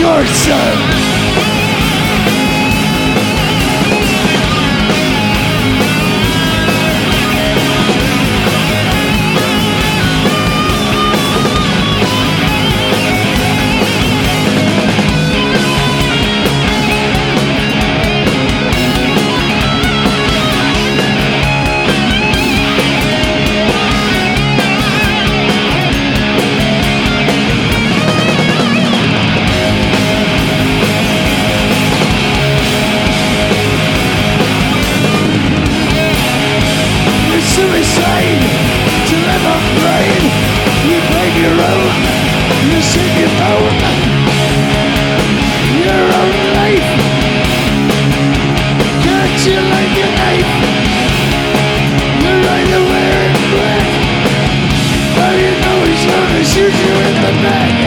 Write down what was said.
person. Suicide to live on brain. You blame your own, you sing your own, your own life. Can't you like your knife? You're right away in black. How you know he's gonna shoot you in the back?